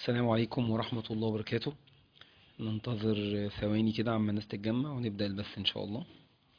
السلام عليكم ورحمة الله وبركاته. ننتظر ثواني كده عما الناس تتجمع ونبدأ البث إن شاء الله.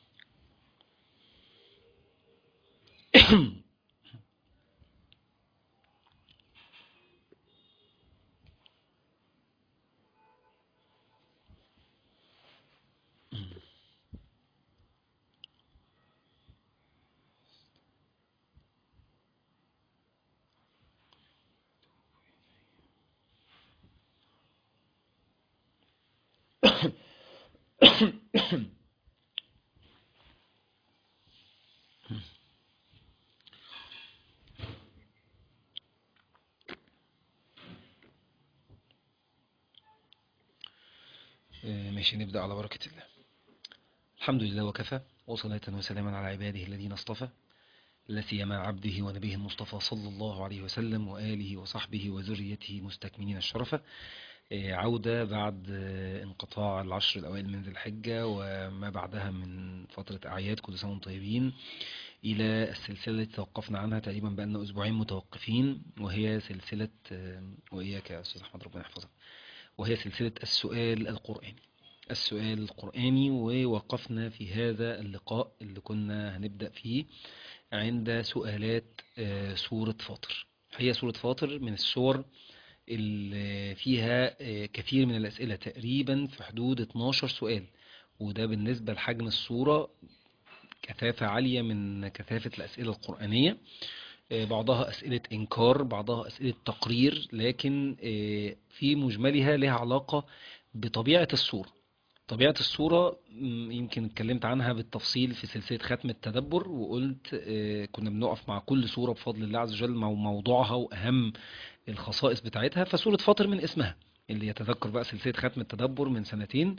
ماشي، نبدأ على بركة الله. الحمد لله وكفى، وصلاة وسلاما على عباده الذين اصطفى، لا سيما عبده ونبيه المصطفى صلى الله عليه وسلم وآله وصحبه وذريته مستكملين الشرف. عودة بعد انقطاع العشر الأوائل من ذي الحجة وما بعدها من فترة أعياد، كل سنة وانتم طيبين، إلى السلسلة التي توقفنا عنها تقريبا بقالنا أسبوعين متوقفين، وهي سلسلة وإياك يا أستاذ أحمد ربنا يحفظك، وهي سلسلة السؤال القرآني. السؤال القرآني، ووقفنا في هذا اللقاء اللي كنا هنبدأ فيه عند سؤالات سورة فاطر. هي سورة فاطر من السور اللي فيها كثير من الأسئلة، تقريبا في حدود 12 سؤال، وده بالنسبة لحجم السورة كثافة عالية من كثافة الأسئلة القرآنية. بعضها أسئلة إنكار، بعضها أسئلة تقرير، لكن في مجملها لها علاقة بطبيعة السورة. طبيعة السورة يمكن اتكلمت عنها بالتفصيل في سلسلة ختم التدبر، وقلت كنا بنقف مع كل سورة بفضل الله عز وجل مع موضوعها وأهم الخصائص بتاعتها. فسورة فاطر من اسمها، اللي يتذكر بقى سلسلة ختم التدبر من سنتين،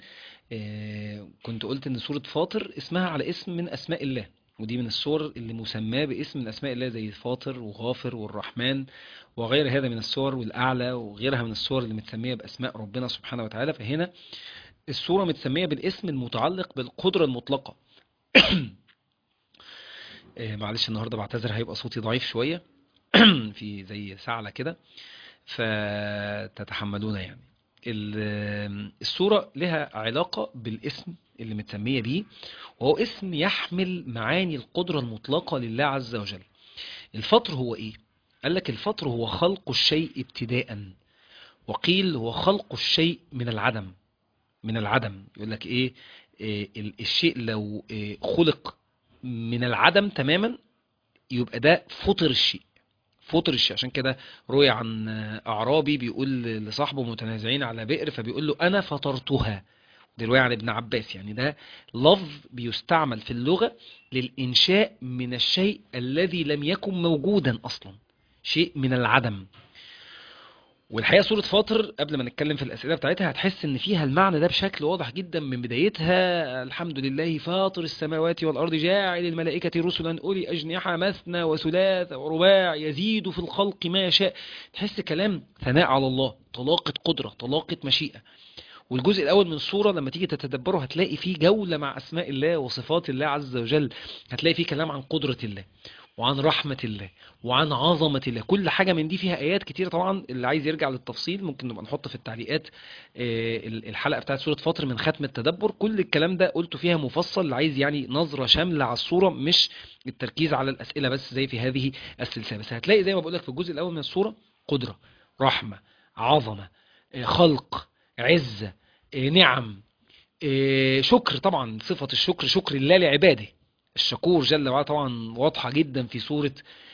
كنت قلت ان سورة فاطر اسمها على اسم من اسماء الله، ودي من السور اللي مسماه باسم من اسماء الله، زي فاطر وغافر والرحمن وغير هذا من السور، والأعلى وغيرها من السور اللي متسمية بأسماء ربنا سبحانه وتعالى. فهنا السورة متسمية بالاسم المتعلق بالقدرة المطلقة. معلش النهاردة بعتذر، هيبقى صوتي ضعيف شوية في زي سعلة كده، فتتحملونا يعني. السورة لها علاقة بالاسم اللي متسمية بيه، وهو اسم يحمل معاني القدرة المطلقة لله عز وجل. الفطر هو ايه؟ قال لك الفطر هو خلق الشيء ابتداء، وقيل هو خلق الشيء من العدم. من العدم يقول لك ايه؟ الشيء لو خلق من العدم تماما يبقى ده فطر الشيء. فطر الشيء. عشان كده روي عن أعرابي بيقول لصاحبه متنازعين على بئر، فبيقول له أنا فطرتها. ده رواية عن ابن عباس. يعني ده لفظ بيستعمل في اللغة للإنشاء من الشيء الذي لم يكن موجودا أصلا، شيء من العدم. والحقيقة سورة فاطر قبل ما نتكلم في الأسئلة بتاعتها هتحس إن فيها المعنى ده بشكل واضح جدا من بدايتها. الحمد لله فاطر السماوات والأرض جاعل الملائكة رسلا أولي أجنحة مثنى وثلاث ورباع يزيد في الخلق ما يشاء. تحس كلام ثناء على الله، طلاقة قدرة، طلاقة مشيئة. والجزء الأول من السورة لما تيجي تتدبره هتلاقي فيه جولة مع أسماء الله وصفات الله عز وجل. هتلاقي فيه كلام عن قدرة الله وعن رحمة الله وعن عظمة الله. كل حاجة من دي فيها آيات كتير. طبعا اللي عايز يرجع للتفصيل ممكن نبقى نحط في التعليقات الحلقة بتاعت سورة فاطر من ختم التدبر. كل الكلام ده قلته فيها مفصل، اللي عايز يعني نظرة شاملة على السورة، مش التركيز على الأسئلة بس زي في هذه السلسلة. بس هتلاقي زي ما بقولك في الجزء الأول من السورة قدرة، رحمة، عظمة، خلق، عزة، نعم، شكر. طبعا صفة الشكر شكر الله لعباده، الشكور جل وعلا طبعا واضحة جدا في سورة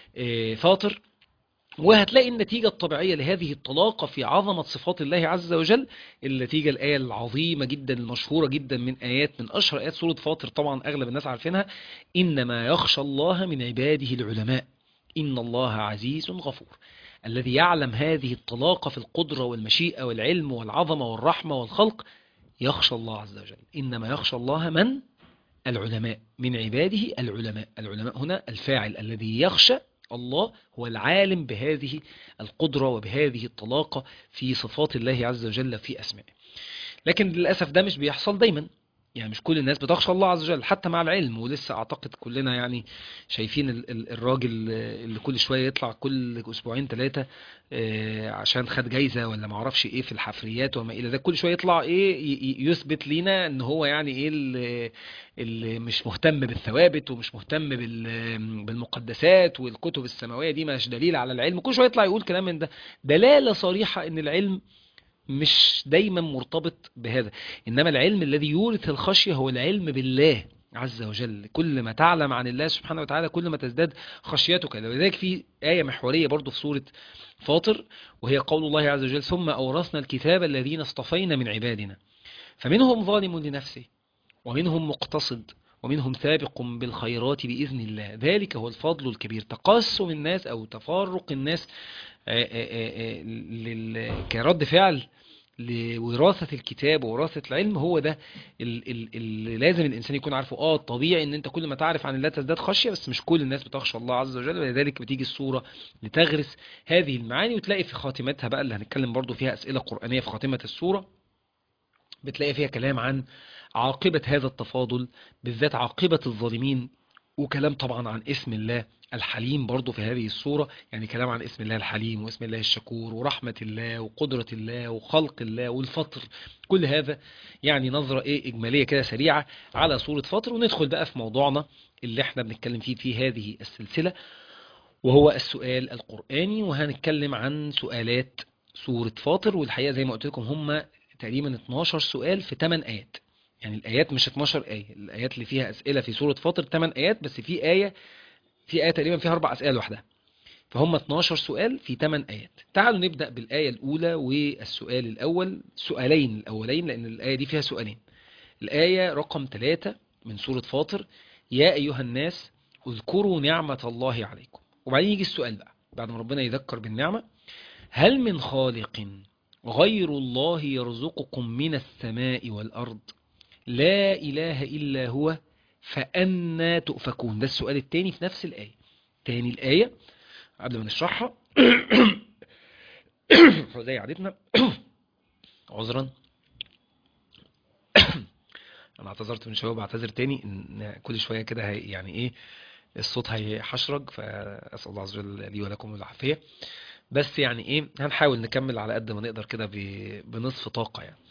فاطر. وهتلاقي النتيجة الطبيعية لهذه الطلاقة في عظمة صفات الله عز وجل. النتيجة الآية العظيمة جدا المشهورة جدا من آيات، من أشهر آيات سورة فاطر، طبعا أغلب الناس عارفينها: إنما يخشى الله من عباده العلماء إن الله عزيز غفور. الذي يعلم هذه الطلاقة في القدرة والمشيئة والعلم والعظمة والرحمة والخلق يخشى الله عز وجل. إنما يخشى الله من؟ العلماء، من عباده العلماء. العلماء هنا الفاعل، الذي يخشى الله هو العالم بهذه القدرة وبهذه الطلاقة في صفات الله عز وجل في أسمائه. لكن للأسف ده مش بيحصل دايما. يعني مش كل الناس بتخشى الله عز وجل حتى مع العلم. ولسه اعتقد كلنا يعني شايفين الراجل اللي كل شوية يطلع كل اسبوعين ثلاثة عشان خد جايزة ولا معرفش ايه في الحفريات وما الى ذلك، كل شوية يطلع ايه يثبت لينا ان هو يعني ايه اللي مش مهتم بالثوابت ومش مهتم بالمقدسات، والكتب السماوية دي مش دليل على العلم. كل شوية يطلع يقول كلام من ده، دلالة صريحة ان العلم مش دايما مرتبط بهذا. إنما العلم الذي يورث الخشية هو العلم بالله عز وجل. كل ما تعلم عن الله سبحانه وتعالى كل ما تزداد خشيتك. لذلك في آية محورية برضو في سورة فاطر، وهي قول الله عز وجل: ثم أورثنا الكتاب الذين اصطفينا من عبادنا فمنهم ظالم لنفسه ومنهم مقتصد ومنهم سابق بالخيرات بإذن الله ذلك هو الفضل الكبير. تقاسم الناس أو تفرق الناس كرد فعل لوراثة الكتاب ووراثة العلم، هو ده اللي لازم الإنسان يكون عارفه. طبيعي ان انت كل ما تعرف عن الله تزداد خشية، بس مش كل الناس بتخشى الله عز وجل. ولذلك بتيجي السورة لتغرس هذه المعاني. وتلاقي في خاتمتها بقى اللي هنتكلم برضو فيها أسئلة قرآنية في خاتمة السورة، بتلاقي فيها كلام عن عاقبة هذا التفاضل، بالذات عاقبة الظالمين. وكلام طبعا عن اسم الله الحليم برضو في هذه الصورة، يعني كلام عن اسم الله الحليم واسم الله الشكور ورحمة الله وقدرة الله وخلق الله والفطر. كل هذا يعني نظرة إجمالية كده سريعة على سورة فطر. وندخل بقى في موضوعنا اللي احنا بنتكلم فيه في هذه السلسلة، وهو السؤال القرآني. وهنتكلم عن سؤالات سورة فاطر، والحقيقة زي ما قلت لكم هم تقريبا 12 سؤال في 8 آيات. يعني الآيات مش 12 آية، الآيات اللي فيها أسئلة في سورة فاطر 8 آيات، بس في آية تقريبا فيها 4 أسئلة لوحدها. فهم 12 سؤال في 8 آيات. تعالوا نبدأ بالآية الأولى والسؤال الأول، سؤالين الأولين لأن الآية دي فيها سؤالين. الآية رقم 3 من سورة فاطر: يا أيها الناس اذكروا نعمة الله عليكم. وبعدين يجي السؤال بقى بعد ما ربنا يذكر بالنعمة: هل من خالق غير الله يرزقكم من السماء والأرض لا إله إلا هو فأنا تؤفكون. ده السؤال الثاني في نفس الآية. تاني الآية قبل ما نشرحها زي عادتنا عذرا انا اعتذرت من شويه بعتذر تاني ان كل شويه كده يعني ايه الصوت هيحشرج، فاسال الله عز وجل لي ولكم العافيه. بس يعني ايه هنحاول نكمل على قد ما نقدر كده بنصف طاقه يعني.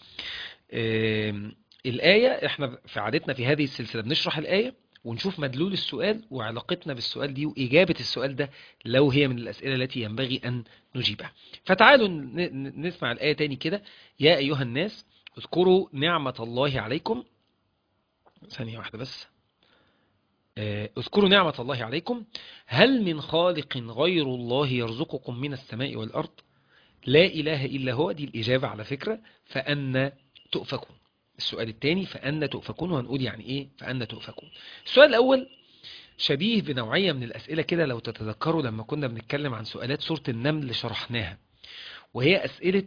الآية احنا في عادتنا في هذه السلسلة بنشرح الآية ونشوف مدلول السؤال وعلاقتنا بالسؤال دي وإجابة السؤال ده لو هي من الأسئلة التي ينبغي أن نجيبها. فتعالوا نسمع الآية تاني كده: يا أيها الناس اذكروا نعمة الله عليكم. ثانية واحدة بس. اذكروا نعمة الله عليكم هل من خالق غير الله يرزقكم من السماء والأرض لا إله إلا هو. دي الإجابة على فكرة. فأنا تؤفكون. السؤال الثاني فأنا تؤفكون، وهنقول يعني إيه فأنا تؤفكون. السؤال الأول شبيه بنوعية من الأسئلة كده لو تتذكروا لما كنا بنتكلم عن سؤالات سورة النمل اللي شرحناها، وهي أسئلة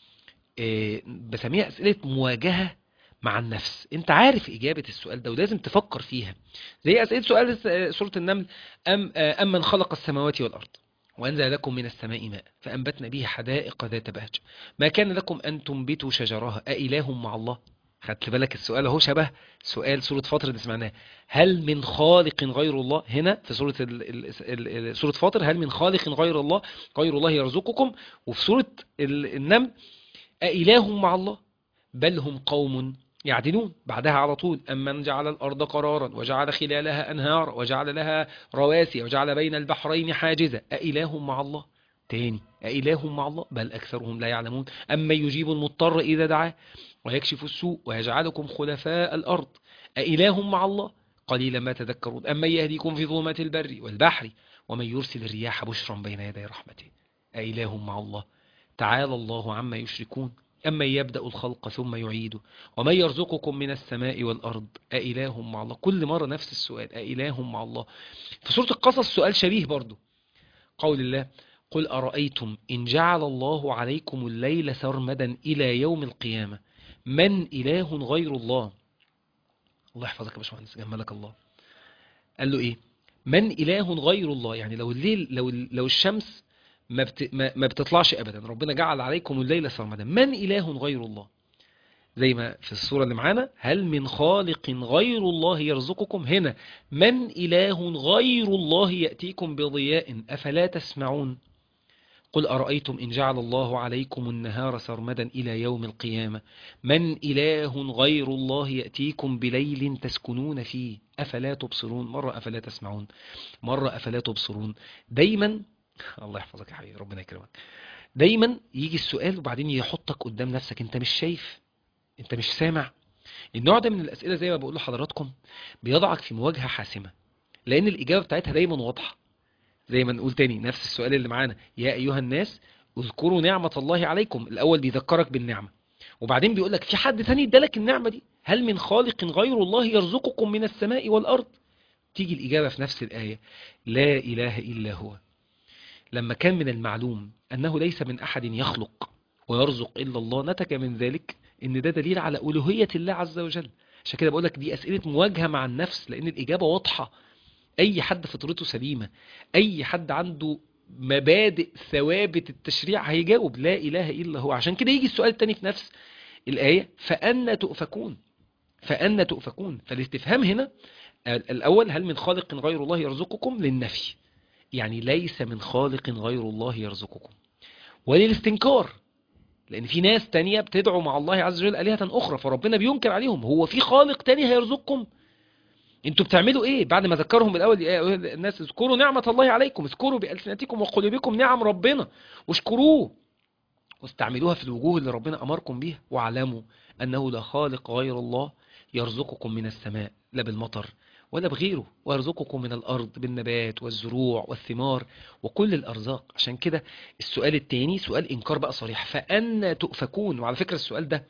بسميها أسئلة مواجهة مع النفس. انت عارف إجابة السؤال ده ولازم تفكر فيها، زي أسئلة سؤال سورة النمل: أم من خلق السماوات والأرض وأنزل لكم من السماء ماء فأنبتنا به حدائق ذات بهج ما كان لكم أن تنبتوا شجرها أإله مع الله. خدت بالك السؤال اهو شبه سؤال سورة فاطر اللي سمعناه: هل من خالق غير الله. هنا في سورة سورة فاطر: هل من خالق غير الله يرزقكم. وفي سورة النمل: أإله مع الله بل هم قوم يعدلون. بعدها على طول: أمن جعل الأرض قرارا وجعل خلالها أنهارا وجعل لها رواسي وجعل بين البحرين حاجزا أإله مع الله. تاني: أإله مع الله بل أكثرهم لا يعلمون. أما يجيب المضطر إذا دعاه ويكشف السوء ويجعلكم خلفاء الأرض أإله مع الله قليلا ما تذكرون. أما يهديكم في ظلمات البر والبحر ومن يرسل الرياح بشرا بين يدي رحمته أإله مع الله تعالى الله عما يشركون. أما يبدأ الخلق ثم يعيده ومن يرزقكم من السماء والأرض أإله مع الله. كل مرة نفس السؤال: أإله مع الله. في سورة القصص سؤال شبيه برضو: قول الله: قل أرأيتم إن جعل الله عليكم الليل سرمدا إلى يوم القيامة من إله غير الله. الله يحفظك يا باشمهندس جمالك الله. قال له إيه؟ من إله غير الله. يعني لو الليل لو الشمس ما بتطلعش أبدا، ربنا جعل عليكم الليل سرمدا، من إله غير الله. زي ما في الصورة اللي معانا، هل من خالق غير الله يرزقكم، هنا من إله غير الله يأتيكم بضياء أفلا تسمعون. قل أرأيتم إن جعل الله عليكم النهار سرمدا إلى يوم القيامة من إله غير الله يأتيكم بليل تسكنون فيه أفلا تبصرون. مرة أفلا تسمعون، مرة أفلا تبصرون. دايما الله يحفظك يا حبيبي، ربنا يكرمك. دايما يجي السؤال وبعدين يحطك قدام نفسك، انت مش شايف، انت مش سامع. النوع ده من الأسئلة زي ما بقول لحضراتكم بيضعك في مواجهة حاسمة، لأن الإجابة بتاعتها دايما واضحة. زي ما نقول تاني نفس السؤال اللي معانا، يا أيها الناس اذكروا نعمة الله عليكم. الأول بيذكرك بالنعمة، وبعدين بيقول لك في حد تاني ادالك النعمة دي، هل من خالق غير الله يرزقكم من السماء والأرض. تيجي الإجابة في نفس الآية، لا إله إلا هو. لما كان من المعلوم أنه ليس من أحد يخلق ويرزق إلا الله، نتج من ذلك إن ده دليل على ألوهية الله عز وجل. عشان كده بقول لك دي أسئلة مواجهة مع النفس، لأن الإجابة واضحة. أي حد فطرته سليمة، أي حد عنده مبادئ ثوابت التشريع هيجاوب لا إله إلا هو. عشان كده يجي السؤال التاني في نفس الآية، فأنا تؤفكون. فأنا تؤفكون. فالاستفهام هنا الأول، هل من خالق غير الله يرزقكم، للنفي، يعني ليس من خالق غير الله يرزقكم. وللاستنكار، لأن في ناس تانية بتدعو مع الله عز وجل آلهة أخرى، فربنا بينكر عليهم، هو في خالق تاني هيرزقكم؟ انتوا بتعملوا ايه؟ بعد ما ذكرهم بالاول الناس اذكروا نعمة الله عليكم، اذكروا بألسنتكم وقلوبكم نعم ربنا واشكروه واستعملوها في الوجوه اللي ربنا امركم بيها، واعلموا انه لا خالق غير الله يرزقكم من السماء، لا بالمطر ولا بغيره، ويرزقكم من الارض بالنبات والزروع والثمار وكل الارزاق. عشان كده السؤال التاني سؤال انكار بقى صريح، فأنا تؤفكون. وعلى فكرة السؤال ده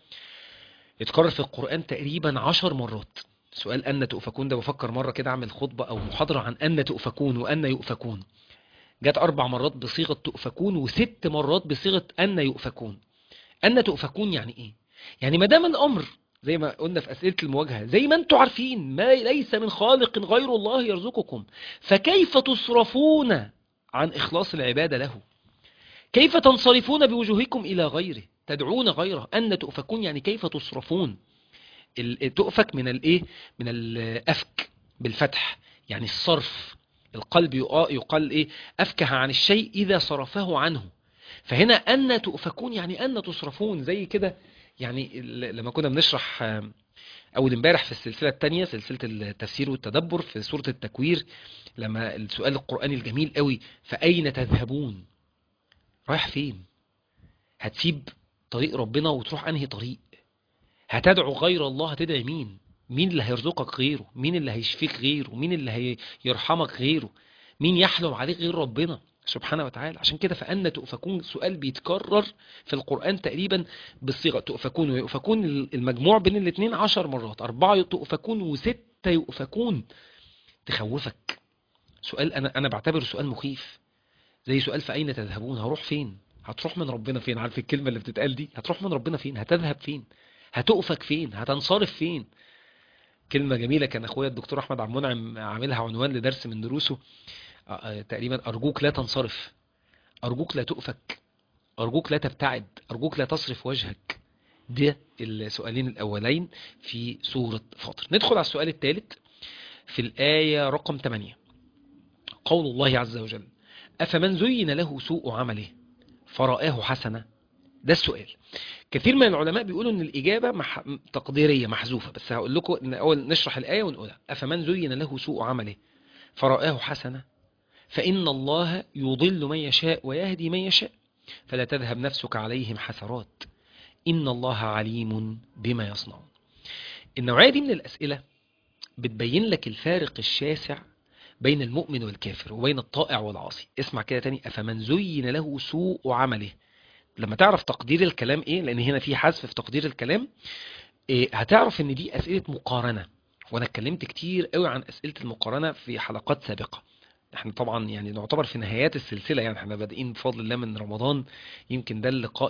اتكرر في القرآن تقريبا 10 مرات. سؤال أن تؤفكون ده، بفكر مرة كده أعمل خطبة أو محاضرة عن أن تؤفكون وأن يؤفكون. جت 4 مرات بصيغة تؤفكون و6 مرات بصيغة أن يؤفكون. أن تؤفكون يعني إيه؟ يعني ما دام الأمر زي ما قلنا في أسئلة المواجهة، زي ما أنتم عارفين ما ليس من خالق غير الله يرزقكم، فكيف تصرفون عن إخلاص العبادة له؟ كيف تنصرفون بوجوهكم إلى غيره، تدعون غيره؟ أن تؤفكون يعني كيف تصرفون. تؤفك من الايه، من الافك بالفتح، يعني الصرف. القلب يقال ايه، افكه عن الشيء اذا صرفه عنه. فهنا ان تؤفكون يعني ان تصرفون. زي كده يعني لما كنا بنشرح اول امبارح في السلسله الثانيه، سلسله التفسير والتدبر في سوره التكوير، لما السؤال القراني الجميل قوي، فاين تذهبون؟ رايح فين؟ هتسيب طريق ربنا وتروح انهي طريق؟ هتدعو غير الله، هتدعي مين؟ مين اللي هيرزقك غيره؟ مين اللي هيشفيك غيره؟ مين اللي هيرحمك غيره؟ مين يحلم عليك غير ربنا سبحانه وتعالى؟ عشان كده فأنا تؤفكون سؤال بيتكرر في القرآن تقريبا بالصيغة تؤفكون ويؤفكون، المجموع بين الاثنين 10 مرات، 4 تؤفكون و6 يؤفكون. تخوفك. سؤال أنا بعتبره سؤال مخيف، زي سؤال فأين تذهبون؟ هروح فين؟ هتروح من ربنا فين؟ عارف الكلمة اللي بتتقال دي، هتروح من ربنا فين؟ هتذهب فين؟ هتؤفك فين؟ هتنصرف فين؟ كلمة جميلة كان أخويا الدكتور أحمد عبد المنعم عاملها عنوان لدرس من دروسه تقريبا، أرجوك لا تنصرف، أرجوك لا تؤفك، أرجوك لا تبتعد، أرجوك لا تصرف وجهك. ده السؤالين الأولين في سورة فاطر. ندخل على السؤال الثالث في الآية رقم 8، قول الله عز وجل أفمن زين له سوء عمله فرآه حسنة. ده السؤال. كثير من العلماء بيقولوا ان الإجابة تقديرية محذوفة، بس هقول لكم ان اول نشرح الآية ونقولها. أفمن زين له سوء عمله فرآه حسنة فإن الله يضل من يشاء ويهدي من يشاء فلا تذهب نفسك عليهم حسرات إن الله عليم بما يصنعون. النوعية دي من الأسئلة بتبين لك الفارق الشاسع بين المؤمن والكافر وبين الطائع والعاصي. اسمع كده تاني، أفمن زين له سوء عمله. لما تعرف تقدير الكلام ايه، لان هنا في حذف في تقدير الكلام، هتعرف ان دي اسئلة مقارنة. وانا اتكلمت كتير قوي عن اسئلة المقارنة في حلقات سابقة. احنا طبعا يعني نعتبر في نهايات السلسلة، يعني احنا بادئين بفضل الله من رمضان، يمكن ده اللقاء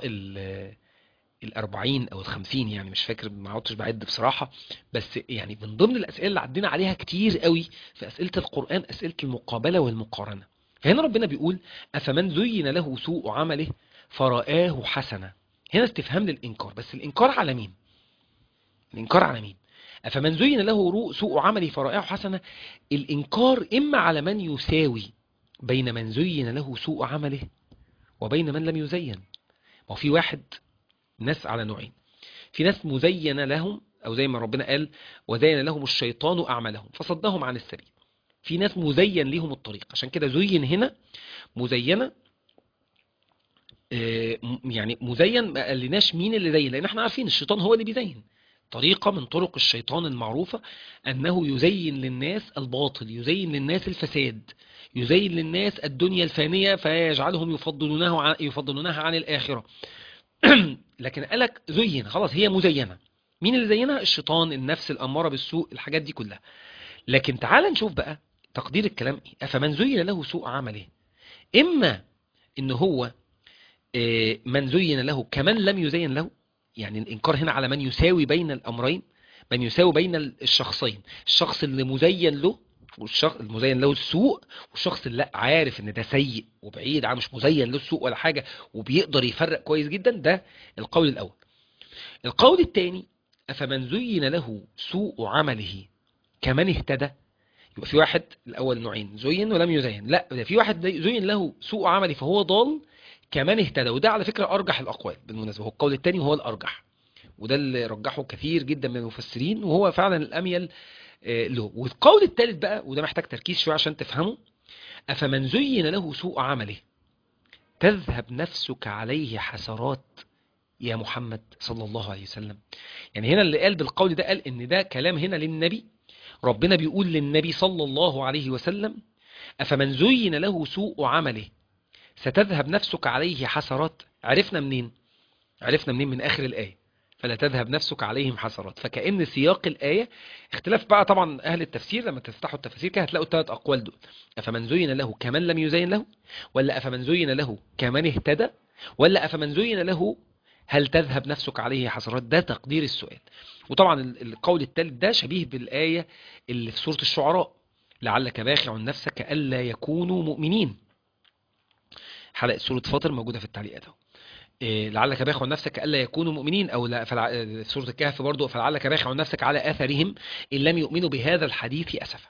40 او 50، يعني مش فاكر، ما عدتش بعد بصراحة. بس يعني من ضمن الاسئلة اللي عدينا عليها كتير قوي في اسئلة القرآن اسئلة المقابلة والمقارنة. فهنا ربنا بيقول افمن زين له سوء عمله فرآه حسنة. هنا استفهام للإنكار، بس الإنكار على مين؟ الإنكار على مين؟ أفمن زين له سوء عمله فرائحه حسنة. الإنكار إما على من يساوي بين من زين له سوء عمله وبين من لم يزين. ما هو في واحد، ناس على نوعين، في ناس مزين لهم، أو زي ما ربنا قال وزين لهم الشيطان أعمالهم فصدهم عن السبيل. في ناس مزين لهم الطريق، عشان كده زين هنا مزينة، يعني مزين ما قالناش مين اللي زين، لأن احنا عارفين الشيطان هو اللي بيزين. طريقة من طرق الشيطان المعروفة أنه يزين للناس الباطل، يزين للناس الفساد، يزين للناس الدنيا الفانية فيجعلهم يفضلونها عن الآخرة. لكن قالك زين، خلاص هي مزينة. مين اللي زينها؟ الشيطان، النفس الأمارة بالسوء، الحاجات دي كلها. لكن تعال نشوف بقى تقدير الكلام ايه. أفمن زين له سوء عمله، إما إن هو من زين له كمن لم يزين له، يعني الإنكار هنا على من يساوي بين الأمرين، من يساوي بين الشخصين، الشخص اللي مزين له والشخص المزين له السوء، والشخص اللي لا عارف ان ده سيء وبعيد عن مش مزين له السوء ولا حاجة وبيقدر يفرق كويس جدا. ده القول الأول. القول الثاني أفمن زين له سوء عمله كمن اهتدى. يبقى في واحد، الأول نوعين، زين ولم يزين. لا، ده في واحد زين له سوء عمله فهو ضال كمان اهتدى. وده على فكرة أرجح الأقوال بالمناسبة، هو القول الثاني وهو الأرجح، وده اللي رجحه كثير جدا من المفسرين، وهو فعلا الأميل له. والقول الثالث بقى، وده محتاج تركيز شوية عشان تفهمه، أفمن زين له سوء عمله تذهب نفسك عليه حسرات يا محمد صلى الله عليه وسلم. يعني هنا اللي قال بالقول ده قال إن ده كلام هنا للنبي، ربنا بيقول للنبي صلى الله عليه وسلم أفمن زين له سوء عمله ستذهب نفسك عليه حسرات. عرفنا منين؟ عرفنا منين؟ من آخر الآية، فلا تذهب نفسك عليهم حسرات. فكأن سياق الآية اختلاف بقى طبعا أهل التفسير، لما تفتحوا التفسير كده هتلاقوا الثلاث أقوال دول: أفمن زين له كمن لم يزين له، ولا أفمن زين له كمن اهتدى، ولا أفمن زين له هل تذهب نفسك عليه حسرات. ده تقدير السؤال. وطبعا القول الثالث ده شبيه بالآية اللي في سورة الشعراء: لعلك باخع نفسك ألا يكونوا مؤمنين. حلقة سورة فاطر موجودة في التعليقات اهو. لعلك باخع نفسك ألا يكونوا مؤمنين، أو في سورة الكهف برضو: فلعلك باخع نفسك على آثارهم إن لم يؤمنوا بهذا الحديث أسفا.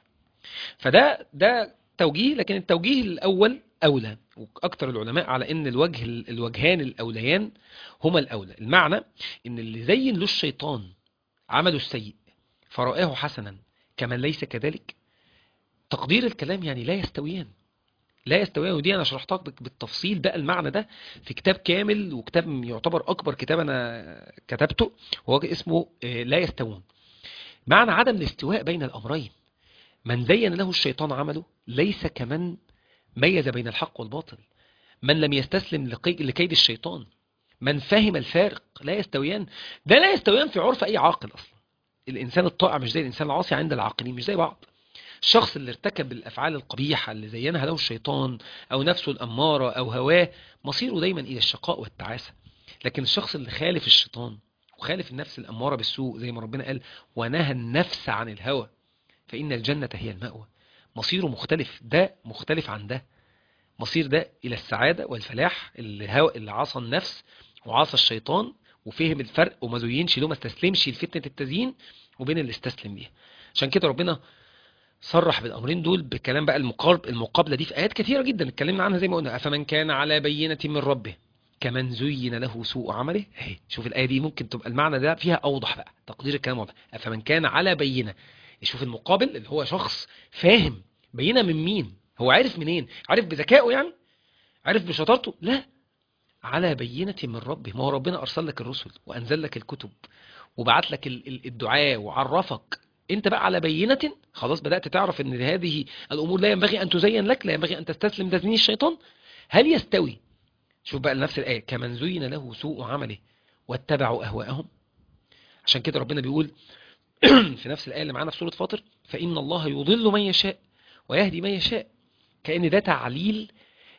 فده توجيه، لكن التوجيه الأول أولى، وأكثر العلماء على أن الوجهان الأوليان هما الأولى. المعنى أن اللي زين له الشيطان عمله السيء فرآه حسنا كمن ليس كذلك، تقدير الكلام يعني لا يستويان، لا يستويان. ودي أنا شرحتها بالتفصيل بقى المعنى ده في كتاب كامل، وكتاب يعتبر أكبر كتاب أنا كتبته، وهو اسمه لا يستوون. معنى عدم الاستواء بين الأمرين: من زين له الشيطان عمله ليس كمن ميز بين الحق والباطل، من لم يستسلم لكيد الشيطان، من فهم الفارق. لا يستويان. ده لا يستويان في عرف أي عاقل أصلا. الإنسان الطائع مش زي الإنسان العاصي عند العاقلين، مش زي بعض. الشخص اللي ارتكب الأفعال القبيحة اللي زينها له الشيطان أو نفسه الأمارة أو هواه مصيره دايما إلى الشقاء والتعاسة. لكن الشخص اللي خالف الشيطان وخالف النفس الأمارة بالسوء، زي ما ربنا قال: ونهى النفس عن الهوى فإن الجنة هي المأوى، مصيره مختلف. ده مختلف عن ده، مصير ده إلى السعادة والفلاح. اللي عصى النفس وعصى الشيطان وفهم الفرق وما زينش له، ما استسلمش لفتنة التزيين، وبين اللي استسلم ليها. عشان كده ربنا صرح بالأمرين دول بكلام بقى المقابلة دي في آيات كثيرة جدا اتكلمنا عنها زي ما قلنا: أفمن كان على بينة من ربه كمن زين له سوء عمله. اهي شوف الآية دي ممكن تبقى المعنى ده فيها أوضح بقى، تقدير الكلام واضح. أفمن كان على بينة، يشوف المقابل اللي هو شخص فاهم. بينة من مين؟ هو عارف منين؟ عارف بذكائه يعني؟ عارف بشطارته؟ لا، على بينة من ربه. ما هو ربنا أرسل لك الرسل وأنزل لك الكتب وبعت لك الدعاء وعرفك. انت بقى على بينة، خلاص بدأت تعرف ان هذه الأمور لا ينبغي أن تزين لك، لا ينبغي أن تستسلم تزيين الشيطان. هل يستوي؟ شوف بقى نفس الآية: كمن زين له سوء عمله واتبعوا أهواءهم. عشان كده ربنا بيقول في نفس الآية اللي معانا في سورة فاطر: فإن الله يضل من يشاء ويهدي من يشاء. كأن ده تعليل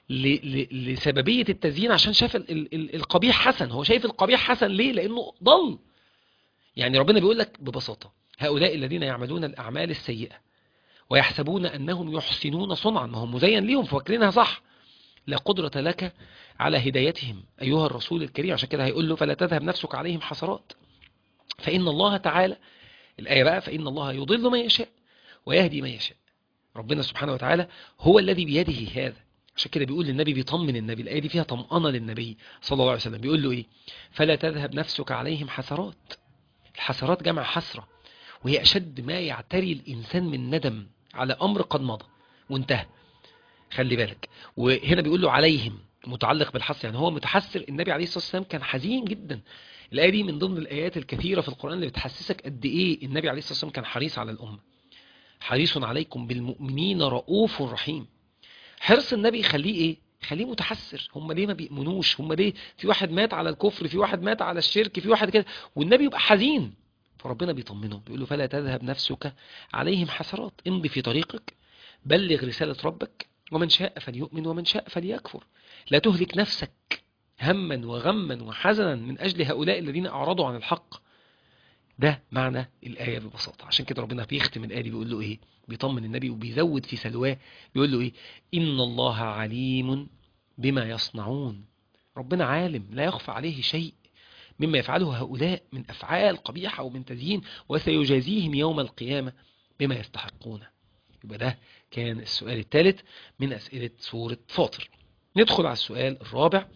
لسببية التزيين، عشان شاف القبيح حسن. هو شايف القبيح حسن ليه؟ لأنه ضل. يعني ربنا بيقول لك ببساطة: هؤلاء الذين يعملون الأعمال السيئة ويحسبون أنهم يحسنون صنعا، ما هم مزين ليهم فاكرينها صح، لا قدرة لك على هدايتهم أيها الرسول الكريم. عشان كده هيقول له: فلا تذهب نفسك عليهم حسرات. فإن الله تعالى، الآية بقى، فإن الله يضل من يشاء ويهدي من يشاء. ربنا سبحانه وتعالى هو الذي بيده هذا. عشان كده بيقول للنبي، بيطمن النبي، الآية دي فيها طمأنة للنبي صلى الله عليه وسلم. بيقول له إيه؟ فلا تذهب نفسك عليهم حسرات. الحسرات جمع حسرة، وهي أشد ما يعتري الإنسان من ندم على أمر قد مضى وانتهى. خلي بالك، وهنا بيقول له عليهم، متعلق بالحسر، يعني هو متحسر. النبي عليه الصلاة والسلام كان حزين جدا. الآية دي من ضمن الآيات الكثيرة في القرآن اللي بتحسسك قد إيه النبي عليه الصلاة والسلام كان حريص على الأمة. حريص عليكم بالمؤمنين رؤوف رحيم. حرص النبي يخليه إيه؟ خليه متحسر. هم ليه ما بيؤمنوش؟ هم ليه في واحد مات على الكفر، في واحد مات على الشرك، في واحد كده، والنبي يبقى حزين. فربنا بيطمنه، بيقول له فلا تذهب نفسك عليهم حسرات، امضي في طريقك، بلغ رسالة ربك، ومن شاء فليؤمن ومن شاء فليكفر. لا تهلك نفسك هما وغما وحزنا من أجل هؤلاء الذين أعرضوا عن الحق. ده معنى الآية ببساطة. عشان كده ربنا بيختم الآية دي بيقول له إيه؟ بيطمن النبي وبيزود في سلواه، بيقول له إيه؟ إن الله عليم بما يصنعون. ربنا عالم، لا يخفى عليه شيء مما يفعله هؤلاء من أفعال قبيحة ومن تزيين، وسيجازيهم يوم القيامة بما يستحقون. يبقى ده كان السؤال الثالث من أسئلة سورة فاطر. ندخل على السؤال الرابع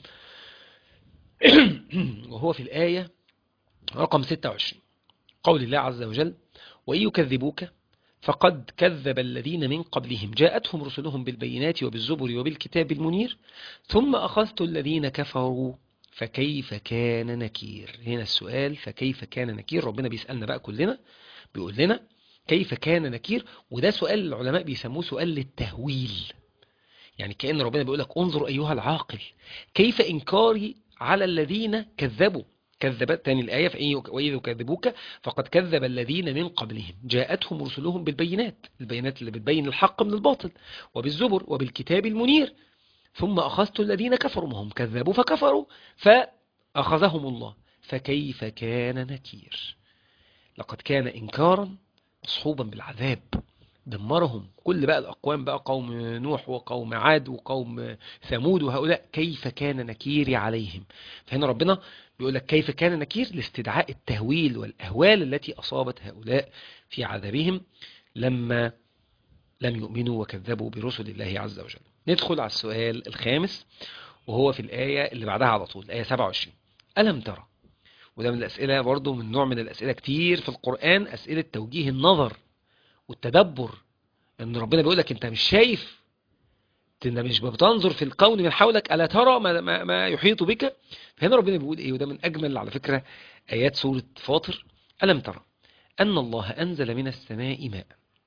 وهو في الآية رقم 26، قول الله عز وجل: وإن يكذبوك فقد كذب الذين من قبلهم جاءتهم رسلهم بالبينات وبالزبر وبالكتاب المنير ثم أخذت الذين كفروا فكيف كان نكير. هنا السؤال فكيف كان نكير. ربنا بيسألنا بقى كلنا، بيقول لنا كيف كان نكير. وده سؤال العلماء بيسموه سؤال للتهويل. يعني كأن ربنا بيقول لك انظر أيها العاقل كيف إنكاري على الذين كذبوا. كذبت تاني الآية، وإذا كذبوك فقد كذب الذين من قبلهم جاءتهم رسلهم بالبينات، البينات اللي بتبين الحق من الباطل، وبالزبر وبالكتاب المنير ثم أخذت الذين كفروا، ما هم كذبوا فكفروا فأخذهم الله فكيف كان نكير. لقد كان إنكارا مصحوبا بالعذاب، دمرهم كل بقى الأقوام بقى، قوم نوح وقوم عاد وقوم ثمود وهؤلاء، كيف كان نكيري عليهم. فهنا ربنا بيقول لك كيف كان نكير لاستدعاء التهويل والأهوال التي أصابت هؤلاء في عذابهم لما لم يؤمنوا وكذبوا برسل الله عز وجل. ندخل على السؤال الخامس وهو في الآية اللي بعدها على طول، الآية 27: ألم ترى. وده من الأسئلة برضو، من نوع من الأسئلة كتير في القرآن، أسئلة توجيه النظر والتدبر. ان ربنا بيقول لك انت مش شايف، انت مش بتنظر في الكون من حولك، الا ترى ما يحيط بك. فهنا ربنا بيقول ايه، وده من اجمل على فكرة ايات سورة فاطر: الم ترى ان الله انزل من السماء ماء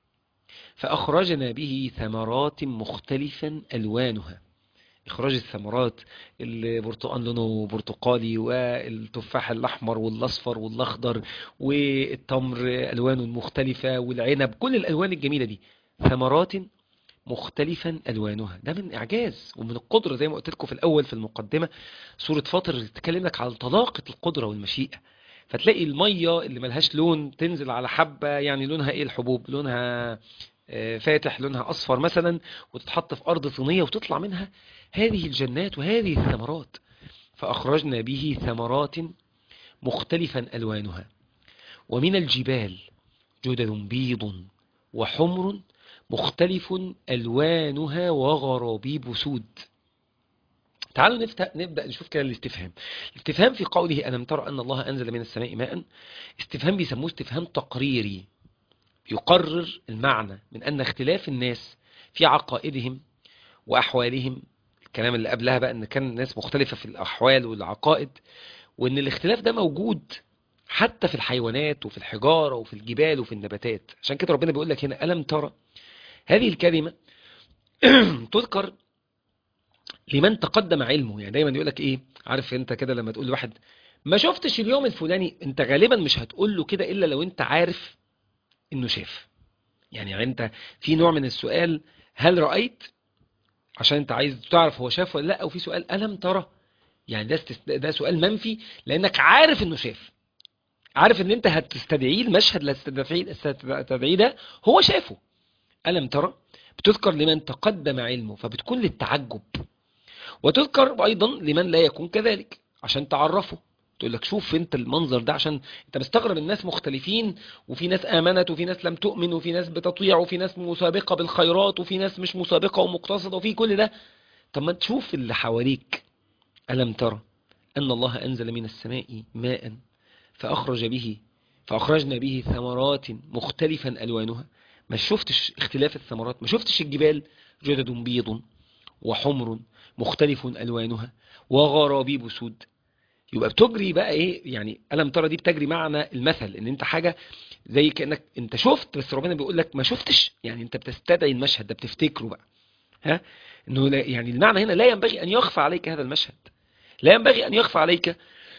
فاخرجنا به ثمرات مختلفا الوانها. اخراج الثمرات، البرتقال لونه برتقالي، والتفاح الاحمر والاصفر والاخضر، والتمر الوانه المختلفة، والعنب، كل الالوان الجميلة دي، ثمرات مختلفا ألوانها. ده من إعجاز ومن القدرة، زي ما قلت لكم في الأول في المقدمة. سورة فاطر تتكلم لك على طلاقة القدرة والمشيئة. فتلاقي المية اللي ملهاش لون تنزل على حبة، يعني لونها إيه؟ الحبوب لونها فاتح، لونها أصفر مثلا، وتتحط في أرض طينية وتطلع منها هذه الجنات وهذه الثمرات. فأخرجنا به ثمرات مختلفا ألوانها ومن الجبال جدد بيض وحمر مختلف ألوانها وغرابيب سود. تعالوا نبدأ نشوف كده الاستفهام. الاستفهام في قوله ألم ترى أن الله أنزل من السماء ماء، استفهام بيسموه استفهام تقريري، يقرر المعنى من أن اختلاف الناس في عقائدهم وأحوالهم. الكلام اللي قبلها بقى أن كان الناس مختلفة في الأحوال والعقائد، وأن الاختلاف ده موجود حتى في الحيوانات وفي الحجارة وفي الجبال وفي النباتات. عشان كده ربنا بيقول لك هنا ألم ترى. هذه الكلمة تذكر لمن تقدم علمه. يعني دايما يقول لك ايه، عارف انت كده لما تقول لواحد ما شفتش اليوم الفلاني، انت غالبا مش هتقول له كده الا لو انت عارف انه شاف. يعني انت في نوع من السؤال هل رأيت، عشان انت عايز تعرف هو شاف ولا لا، او في سؤال ألم ترى، يعني ده سؤال منفي لانك عارف انه شاف، عارف ان انت هتستدعيه المشهد اللي هتستدعيه ده هو شافه. ألم ترى بتذكر لمن تقدم علمه فبتكون للتعجب، وتذكر أيضا لمن لا يكون كذلك عشان تعرفه. تقول لك شوف انت المنظر ده، عشان انت مستغرب الناس مختلفين، وفي ناس آمنت وفي ناس لم تؤمن، وفي ناس بتطيع وفي ناس مسابقة بالخيرات وفي ناس مش مسابقة ومقتصدة وفي كل ده. طب ما تشوف اللي حواليك. ألم ترى أن الله أنزل من السماء ماء فأخرجنا به ثمرات مختلفا ألوانها. ما شفتش اختلاف الثمرات؟ ما شفتش الجبال جدد بيض وحمر مختلف ألوانها وغرابيب سود؟ يبقى بتجري بقى ايه يعني؟ ألم ترى دي بتجري معنى المثل، ان انت حاجة زي كأنك انت شفت، بس ربنا بيقول لك ما شفتش، يعني انت بتستدعي المشهد ده، بتفتكره بقى. ها، انه يعني المعنى هنا لا ينبغي ان يخفى عليك هذا المشهد، لا ينبغي ان يخفى عليك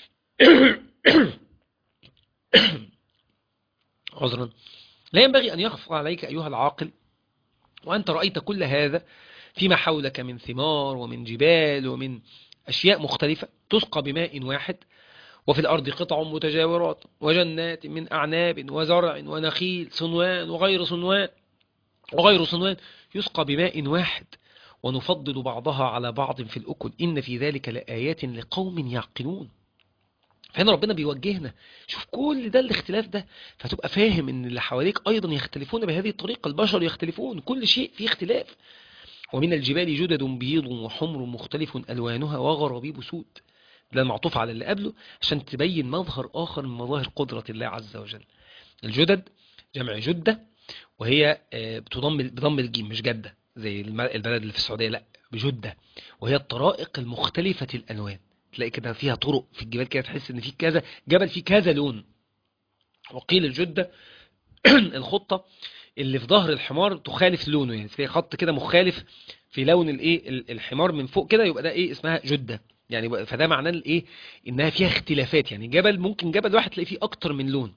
عذرا، لا ينبغي ان يخفى عليك ايها العاقل، وانت رأيت كل هذا فيما حولك من ثمار ومن جبال ومن اشياء مختلفة تسقى بماء واحد، وفي الأرض قطع متجاورات وجنات من أعناب وزرع ونخيل صنوان وغير صنوان يسقى بماء واحد، ونفضل بعضها على بعض في الأكل، إن في ذلك لآيات لقوم يعقلون. فهنا ربنا بيوجهنا، شوف كل ده الاختلاف ده، فتبقى فاهم ان اللي حواليك أيضا يختلفون بهذه الطريقة، البشر يختلفون، كل شيء فيه اختلاف. ومن الجبال جدد بيض وحمر مختلف ألوانها وغرابيب سود، ده معطوف على اللي قبله عشان تبين مظهر آخر من مظاهر قدرة الله عز وجل. الجدد جمع جدة، وهي بضم الجيم، مش جدة زي البلد اللي في السعودية، لا بجدة، وهي الطرائق المختلفة الألوان. تلاقي كده فيها طرق في الجبال كده، تحس ان في كذا جبل فيه كذا لون. وقيل الجدة الخطة اللي في ظهر الحمار تخالف لونه، يعني تلاقي خط كده مخالف في لون الايه الحمار من فوق كده، يبقى ده ايه اسمها جدة يعني. فده معناه الايه، انها فيها اختلافات، يعني جبل ممكن جبل واحد تلاقي فيه اكتر من لون،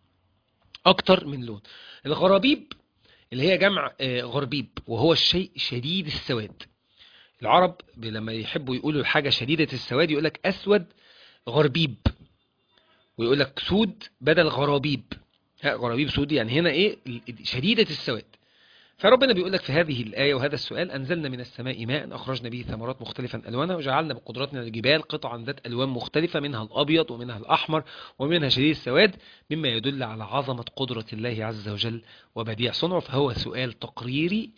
اكتر من لون. الغرابيب اللي هي جمع غربيب، وهو الشيء شديد السواد. العرب لما يحبوا يقولوا الحاجة شديدة السواد يقول لك اسود غربيب، ويقول لك سود بدل غرابيب. غرابيب سود، يعني هنا ايه شديدة السواد. فربنا بيقول لك في هذه الآية وهذا السؤال: أنزلنا من السماء ماء أخرجنا به ثمرات مختلفا ألوانها وجعلنا بقدرتنا الجبال قطعا ذات ألوان مختلفة، منها الأبيض ومنها الأحمر ومنها شديد السواد، مما يدل على عظمة قدرة الله عز وجل وبديع صنعه. فهو سؤال تقريري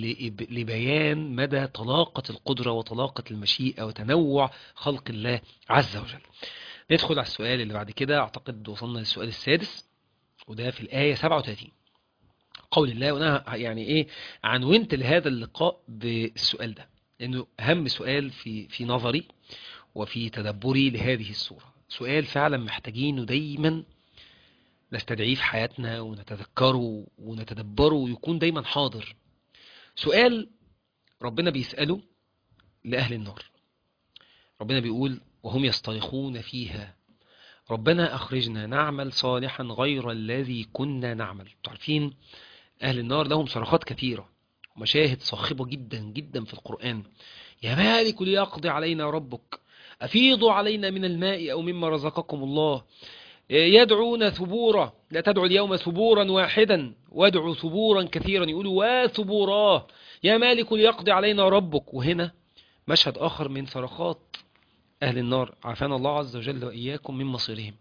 لبيان مدى طلاقة القدرة وطلاقة المشيئة وتنوع خلق الله عز وجل. ندخل على السؤال اللي بعد كده، أعتقد وصلنا للسؤال السادس، وده في الآية 37 قول الله. وانا يعني ايه عنونت لهذا اللقاء بالسؤال ده، لانه اهم سؤال في نظري وفي تدبري لهذه السورة، سؤال فعلا محتاجينه دايما نستدعيه في حياتنا ونتذكره ونتدبره ويكون دايما حاضر. سؤال ربنا بيسأله لأهل النار. ربنا بيقول: وهم يصطرخون فيها ربنا أخرجنا نعمل صالحا غير الذي كنا نعمل. تعرفين أهل النار لهم صرخات كثيرة ومشاهد صاخبة جدا جدا في القرآن. يا مالك ليقضي علينا ربك، أفيضوا علينا من الماء أو مما رزقكم الله، يدعون ثبورا، لا تدعوا اليوم ثبورا واحدا وادعوا ثبورا كثيرا، يقولوا وثبورا، يا مالك ليقضي علينا ربك. وهنا مشهد آخر من صرخات أهل النار، عافانا الله عز وجل وإياكم من مصيرهم.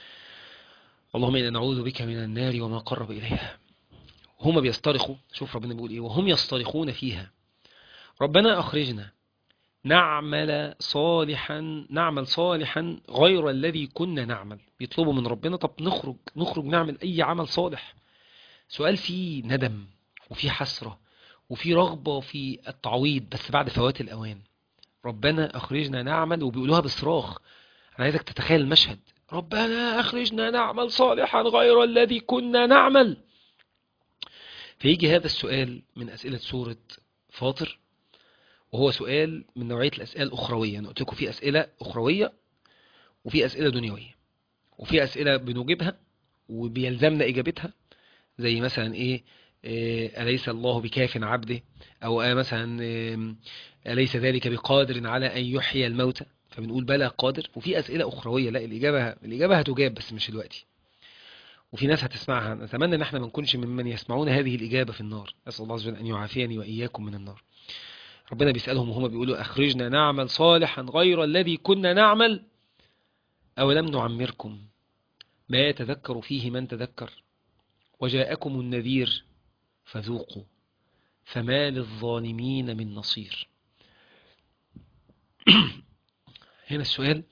اللهم إنا نعوذ بك من النار وما قرب إليها. هما بيصطرخوا، شوف ربنا بيقول إيه: وهم يصطرخون فيها ربنا أخرجنا نعمل صالحا غير الذي كنا نعمل. بيطلبوا من ربنا طب نخرج نعمل أي عمل صالح. سؤال فيه ندم وفيه حسرة وفيه رغبة في التعويض، بس بعد فوات الأوان. ربنا أخرجنا نعمل، وبيقولوها بصراخ. أنا عايزك تتخيل المشهد: ربنا أخرجنا نعمل صالحا غير الذي كنا نعمل. فيجي هذا السؤال من أسئلة سورة فاطر، وهو سؤال من نوعية الأسئلة الأخروية. أنا قلت لكم في أسئلة أخروية وفي أسئلة دنيوية، وفي أسئلة بنجيبها وبيلزمنا إجابتها، زي مثلا إيه أليس الله بكاف عبده، أو مثلا أليس ذلك بقادر على أن يحيي الموتى، فبنقول بلى قادر. وفي أسئلة أخروية لا، الإجابة هتجاب بس مش دلوقتي، وفي ناس هتسمعها. نتمنى ان احنا ما نكونش ممن يسمعون هذه الإجابة في النار، أسأل الله عز وجل أن يعافيني وإياكم من النار. ربنا بيسألهم وهم بيقولوا أخرجنا نعمل صالحا غير الذي كنا نعمل. أولم نعمركم ما يتذكر فيه من تذكر وجاءكم النذير فذوقوا فما للظالمين من نصير. هنا السؤال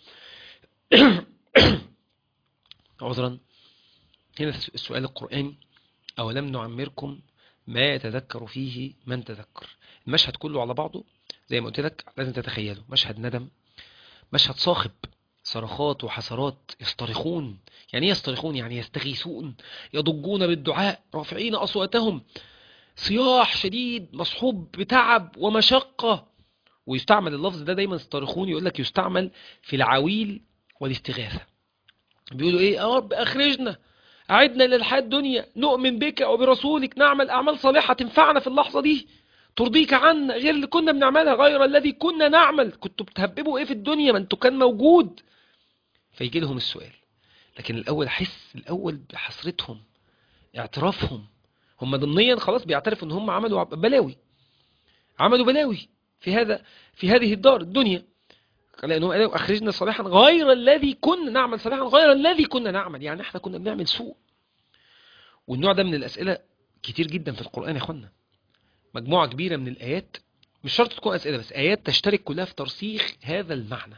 عذرا، هنا السؤال القرآني: أولم نعمركم ما يتذكر فيه من تذكر. المشهد كله على بعضه زي ما قلت لك لازم تتخيله مشهد ندم، مشهد صاخب، صرخات وحسرات، يصطرخون. يعني ايه يصطرخون؟ يعني يستغيثون، يضجون بالدعاء رافعين أصواتهم، صياح شديد مصحوب بتعب ومشقة. ويستعمل اللفظ ده دايما يصطرخون، يقول لك يستعمل في العويل والاستغاثة. بيقولوا ايه؟ يا رب اخرجنا، أعدنا إلى الحياة الدنيا نؤمن بك وبرسولك، نعمل أعمال صالحة تنفعنا في اللحظة دي، ترضيك عنا غير اللي كنا بنعملها، غير الذي كنا نعمل. كنتوا بتهببوا ايه في الدنيا؟ ما انتوا كان موجود. فيجي لهم السؤال، لكن الأول حس الأول بحسرتهم، اعترافهم. هم ضمنيا خلاص بيعترفوا ان هم عملوا بلاوي، عملوا بلاوي في هذه الدار الدنيا، لأنهم قالوا أخرجنا صالحا غير الذي كنا نعمل، صالحا غير الذي كنا نعمل، يعني احنا كنا بنعمل سوء. والنوع ده من الأسئلة كتير جدا في القرآن يا اخوانا. مجموعة كبيرة من الآيات، مش شرط تكون أسئلة بس، آيات تشترك كلها في ترسيخ هذا المعنى،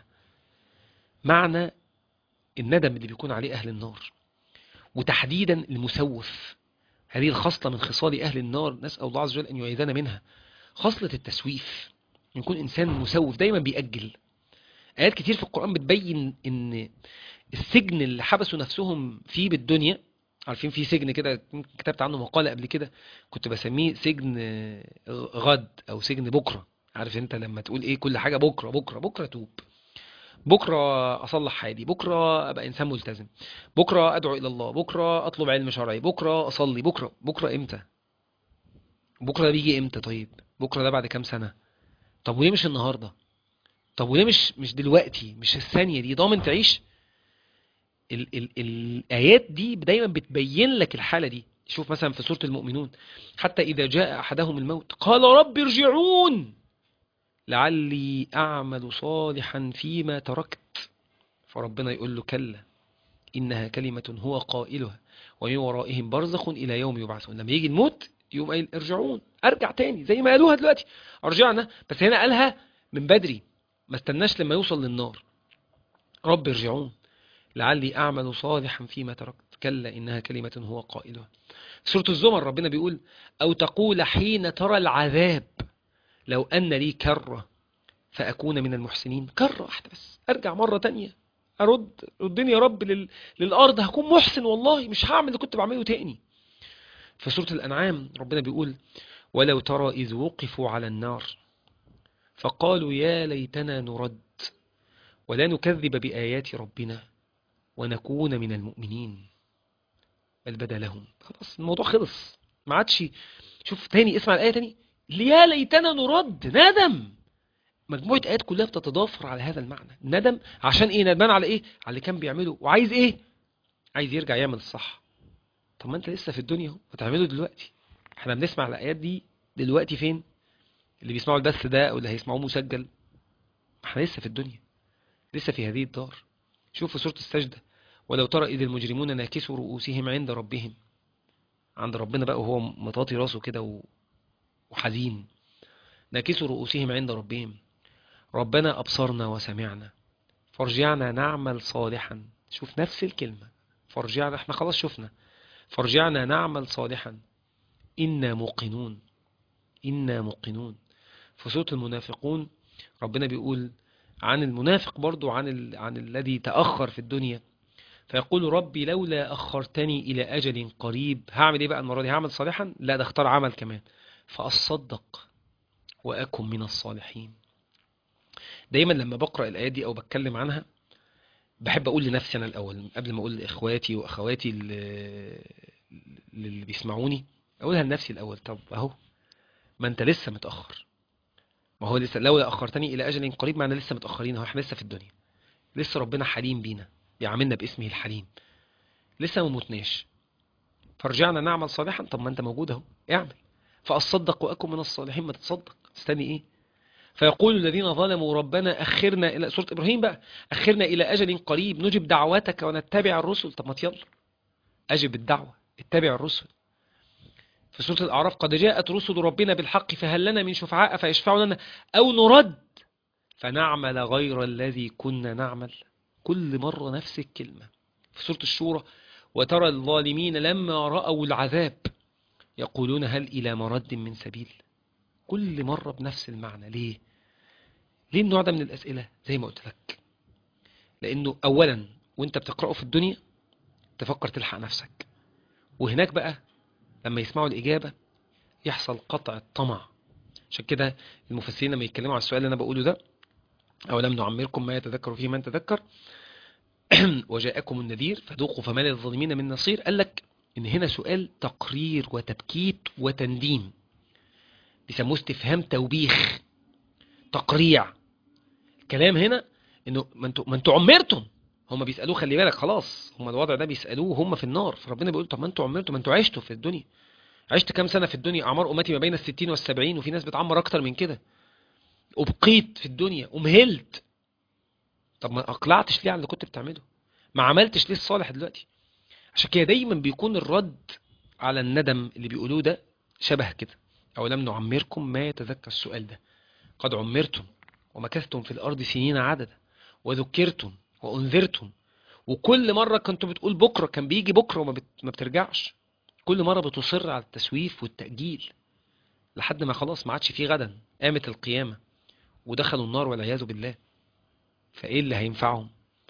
معنى الندم اللي بيكون عليه أهل النار، وتحديدا المسوف. هذه الخصلة من خصال أهل النار، نسأل الله عز وجل أن يعيذنا منها، خصلة التسويف. يكون إنسان مسوف دايما بيأجل. آيات كتير في القرآن بتبين إن السجن اللي حبسوا نفسهم فيه بالدنيا، عارفين في سجن كده كتبت عنه مقالة قبل كده، كنت بسميه سجن غد أو سجن بكرة. عارف انت لما تقول ايه كل حاجة بكرة بكرة بكرة، توب بكرة، أصلح حالي بكرة، أبقى إنسان ملتزم بكرة، أدعو إلى الله بكرة، أطلب علم شرعي بكرة، أصلي بكرة. بكرة إمتى؟ بكرة ده بيجي إمتى؟ طيب بكرة ده بعد كام سنة؟ طب وليه مش النهاردة؟ طب وليه مش دلوقتي، مش الثانية دي؟ ضامن تعيش؟ الآيات دي دايما بتبين لك الحالة دي. شوف مثلا في سورة المؤمنون: حتى إذا جاء أحدهم الموت قال رب ارجعون لعلي أعمل صالحا فيما تركت. فربنا يقول له: كلا إنها كلمة هو قائلها ومن ورائهم برزخ إلى يوم يبعثون. لما يجي الموت يقوم قايل ارجعون، أرجع تاني زي ما قالوها دلوقتي، أرجعنا. بس هنا قالها من بدري، ما استناش لما يوصل للنار. رب ارجعون لعلي أعمل صالحا فيما تركت كلا إنها كلمة هو قائلها. سورة الزمر ربنا بيقول: أو تقول حين ترى العذاب لو أن لي كرة فأكون من المحسنين. كرة واحدة بس، أرجع مرة تانية، ردني يا رب للأرض، هكون محسن والله، مش هعمل اللي كنت بعمله تاني. في سورة الأنعام ربنا بيقول: ولو ترى إذ وقفوا على النار فقالوا يا ليتنا نرد ولا نكذب بآيات ربنا ونكون من المؤمنين بل بدا لهم. خلاص الموضوع خلص، ما عادش. شوف تاني، اسمع الآية تاني: يا ليتنا نرد. ندم. مجموعة آيات كلها بتتضافر على هذا المعنى. ندم عشان ايه؟ ندمان على ايه؟ على اللي كان بيعمله، وعايز ايه؟ عايز يرجع يعمل الصح. طب ما انت لسه في الدنيا اهو، بتعمله دلوقتي. احنا بنسمع الآيات دي دلوقتي فين؟ اللي بيسمعوا البث ده او اللي هيسمعوه مسجل، احنا لسه في الدنيا، لسه في هذه الدار. شوف في سورة السجدة: ولو ترى إذ المجرمون ناكسوا رؤوسهم عند ربهم. عند ربنا بقى وهو مطاطي راسه كده وحزين. ناكسوا رؤوسهم عند ربهم ربنا أبصرنا وسمعنا فارجعنا نعمل صالحا. شوف نفس الكلمة، فارجعنا، احنا خلاص شفنا، فارجعنا نعمل صالحا إنا موقنون. إنا موقنون. في سورة المنافقون ربنا بيقول عن المنافق برضو، عن الذي تأخر في الدنيا: فيقول ربي لولا أخرتني إلى أجل قريب. هعمل إيه بقى المرة دي؟ هعمل صالحا؟ لا، ده اختار عمل كمان: فأصدق وأكن من الصالحين. دايما لما بقرأ الآيات دي أو بتكلم عنها بحب أقول لنفسي أنا الأول قبل ما أقول لإخواتي وأخواتي اللي بيسمعوني، أقولها لنفسي الأول. طب أهو، ما أنت لسه متأخر، ما هو لسه لولا أخرتني إلى أجل قريب، ما أنا لسه متأخرين، هو إحنا لسه في الدنيا، لسه ربنا حليم بينا، بيعاملنا باسمه الحليم، لسه ما موتناش. فرجعنا نعمل صالحا. طب ما أنت موجود أهو، اعمل. فأصدق وأكن من الصالحين. ما تتصدق، تستني إيه؟ فيقول الذين ظلموا ربنا أخرنا إلى سورة إبراهيم بقى، أخرنا إلى أجل قريب نجب دعوتك ونتبع الرسل. طب ما يلا أجب الدعوة، اتبع الرسل. في سورة الأعراف قد جاءت رسل ربنا بالحق فهل لنا من شفعاء فيشفعوا لنا أو نرد فنعمل غير الذي كنا نعمل. كل مرة نفس الكلمة. في سورة الشورى وترى الظالمين لما رأوا العذاب يقولون هل إلى مرد من سبيل. كل مرة بنفس المعنى. ليه النوع ده من الأسئلة؟ زي ما قلت لك، لأنه أولا وانت بتقرأه في الدنيا تفكر تلحق نفسك، وهناك بقى لما يسمعوا الإجابة يحصل قطع الطمع. عشان كده المفسرين لما يتكلموا على السؤال اللي أنا بقوله ده، أو لم نعمركم ما يتذكر فيه من تذكر وجاءكم النذير فذوقوا فما للظالمين من نصير، قال لك إن هنا سؤال تقرير وتبكيت وتنديم، بيسموه استفهام توبيخ تقريع. الكلام هنا إنه ما انتوا عمرتم. هم بيسألوه، خلي بالك خلاص هم الوضع ده بيسألوه هم في النار، فربنا بيقول طب ما انتوا عمرتم، ما انتوا عشتوا في الدنيا. عشت كام سنة في الدنيا؟ أعمار أمتي ما بين 60 و70، وفي ناس بتعمر أكتر من كده. وبقيت في الدنيا ومهلت. طب ما أقلعتش ليه على اللي كنت بتعمله؟ ما عملتش ليه الصالح دلوقتي؟ عشان كده دايما بيكون الرد على الندم اللي بيقولوه ده شبه كده، أو لم نعمركم ما يتذكر السؤال ده. قد عمرتم ومكثتم في الأرض سنين عددا وذكرتم وأنذرتم، وكل مرة كنتوا بتقول بكرة، كان بيجي بكرة ما بترجعش. كل مرة بتصر على التسويف والتأجيل لحد ما خلاص ما عادش فيه غدا، قامت القيامة ودخلوا النار والعياذ بالله. فإيه اللي هينفعهم؟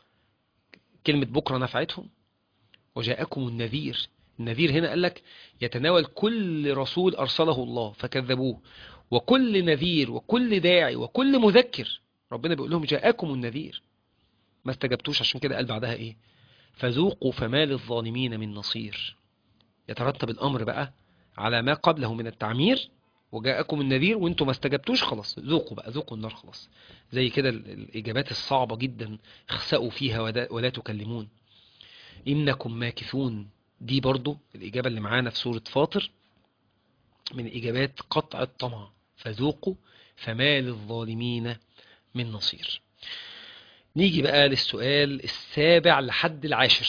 كلمة بكرة نفعتهم؟ وجاءكم النذير. النذير هنا قال لك يتناول كل رسول أرسله الله فكذبوه، وكل نذير وكل داعي وكل مذكر ربنا بيقول لهم جاءكم النذير، ما استجبتوش. عشان كده قال بعدها ايه؟ فذوقوا فما للظالمين من نصير. يترتب الأمر بقى على ما قبله من التعمير، وجاءكم النذير وانتم ما استجبتوش، خلاص ذوقوا بقى، ذوقوا النار خلاص. زي كده الإجابات الصعبة جدا، اخسأوا فيها ولا تكلمون إنكم ماكثون. دي برضو الإجابة اللي معانا في سورة فاطر من إجابات قطع الطمع. فذوقوا فما للظالمين من نصير. نيجي بقى للسؤال السابع لحد العاشر.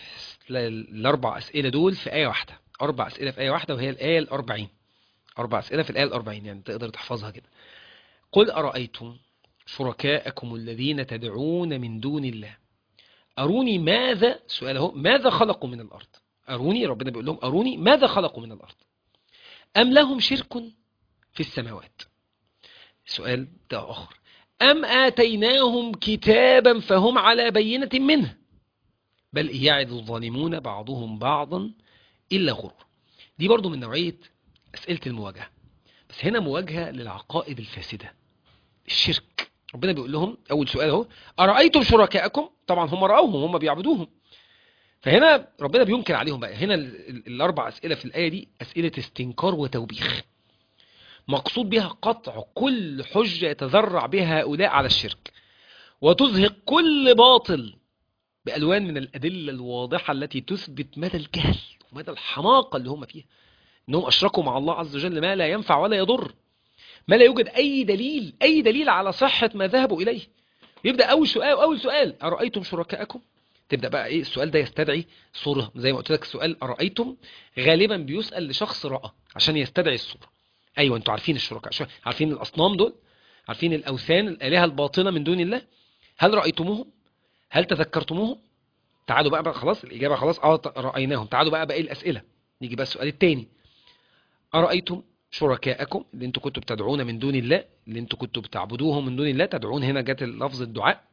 الأربع أسئلة دول في آية واحدة، 4 أسئلة في آية واحدة، وهي الآية 40. 4 أسئلة في الآية 40، يعني تقدر تحفظها كده. قل أرأيتم شركاءكم الذين تدعون من دون الله أروني ماذا، سؤال اهو، ماذا خلقوا من الأرض. أروني، ربنا بيقول لهم أروني ماذا خلقوا من الأرض أم لهم شرك في السماوات. سؤال ده آخر، أم آتيناهم كتابا فهم على بينة منه بل يعد الظالمون بعضهم بعضا إلا غرور. دي برضو من نوعية أسئلة المواجهة، بس هنا مواجهة للعقائد الفاسدة، الشرك. ربنا بيقول لهم أول سؤال اهو، أرأيتم شركاءكم، طبعا هم رأوهم هم بيعبدوهم، فهنا ربنا بينكر عليهم بقى. هنا الأربع أسئلة في الآية دي أسئلة استنكار وتوبيخ، مقصود بها قطع كل حجة يتذرع بها هؤلاء على الشرك، وتزهق كل باطل بألوان من الأدلة الواضحة التي تثبت مدى الجهل ومدى الحماقة اللي هم فيها، أنهم أشركوا مع الله عز وجل ما لا ينفع ولا يضر، ما لا يوجد أي دليل على صحة ما ذهبوا إليه. يبدأ أول سؤال أرأيتم شركاءكم. تبدأ بقى إيه السؤال ده؟ يستدعي صورة، زي ما قلت لك السؤال أرأيتم غالبا بيسأل لشخص رأى عشان يستدعي الصورة. أيوة أنتوا عارفين الشركاء، عارفين الأصنام دول، عارفين الأوثان الآلهة الباطنة من دون الله، هل رأيتموهم؟ هل تذكرتموهم؟ تعالوا بقى خلاص الإجابة خلاص رأيناهم. تعالوا بقى باقي الأسئلة. نيجي بقى السؤال الثاني، أرأيتم شركاءكم اللي انتوا كنتوا بتدعون من دون الله، اللي انتوا كنتوا بتعبدوهم من دون الله. تدعون هنا جت لفظ الدعاء،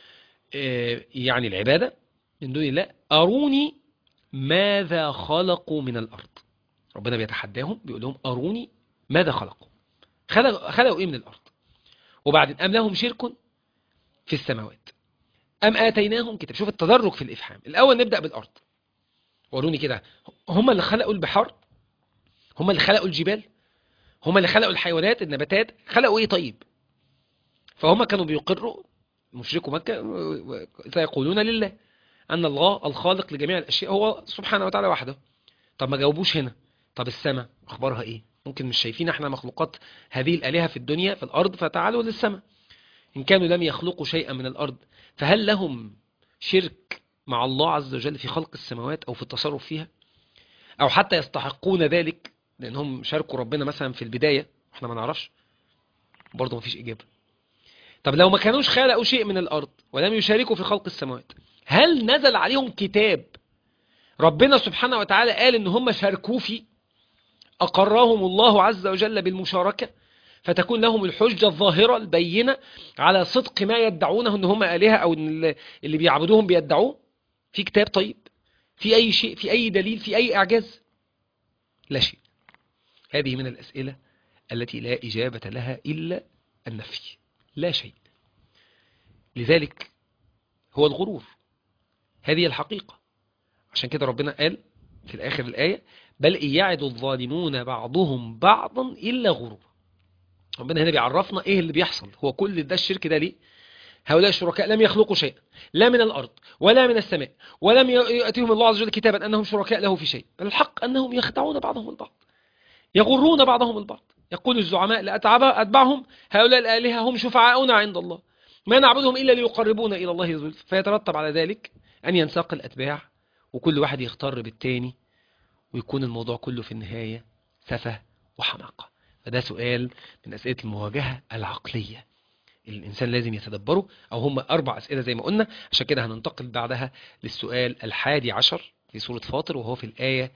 يعني العبادة من دون الله. أروني ماذا خلقوا من الأرض. ربنا بيتحداهم بيقول لهم أروني ماذا خلقوا، خلقوا إيه من الأرض. وبعدين أم لهم شرك في السماوات أم آتيناهم كتاب. شوف التدرج في الإفهام. الأول نبدأ بالأرض، وروني كده، هم اللي خلقوا البحار، هم اللي خلقوا الجبال، هم اللي خلقوا الحيوانات النباتات، خلقوا إيه طيب؟ فهم كانوا بيقروا مشركوا مكة سيقولون لله أن الله الخالق لجميع الأشياء هو سبحانه وتعالى وحده. طب ما جاوبوش هنا. طب السماء أخبارها إيه؟ ممكن مش شايفين احنا مخلوقات هذه الآلهة في الدنيا في الأرض، فتعالوا للسماء. إن كانوا لم يخلقوا شيئا من الأرض فهل لهم شرك مع الله عز وجل في خلق السماوات أو في التصرف فيها، أو حتى يستحقون ذلك لأنهم شاركوا ربنا مثلا في البداية احنا ما نعرفش؟ برضه ما فيش إجابة. طب لو ما كانوش خلقوا شيء من الأرض ولم يشاركوا في خلق السماوات، هل نزل عليهم كتاب ربنا سبحانه وتعالى قال إن هم شاركوا فيه، أقرهم الله عز وجل بالمشاركة، فتكون لهم الحجة الظاهرة البينة على صدق ما يدعونه إن هم آلهة أو إن اللي بيعبدوهم بيدعوه؟ في كتاب؟ طيب في أي شيء، في أي دليل، في أي إعجاز؟ لا شيء. هذه من الأسئلة التي لا إجابة لها إلا النفي، لا شيء. لذلك هو الغرور، هذه الحقيقة. عشان كده ربنا قال في الآخر الآية: بل إن يعد الظالمون بعضهم بعضا إلا غرور. ربنا هنا بيعرفنا إيه اللي بيحصل. هو كل ده الشرك ده ليه؟ هؤلاء الشركاء لم يخلقوا شيئا، لا من الأرض ولا من السماء، ولم يأتيهم الله عز وجل كتابا أنهم شركاء له في شيء، بل الحق أنهم يخدعون بعضهم البعض، يغرون بعضهم البعض. يقول الزعماء لأتبعهم هؤلاء الآلهة هم شفعاؤنا عند الله ما نعبدهم إلا ليقربونا إلى الله زلفى. فيترتب على ذلك أن ينساق الأتباع وكل واحد يختار بالتاني، ويكون الموضوع كله في النهاية سفه وحماقة. فده سؤال من أسئلة المواجهة العقلية اللي الإنسان لازم يتدبره، أو هم 4 أسئلة زي ما قلنا. عشان كده هننتقل بعدها للسؤال 11 في سورة فاطر، وهو في الآية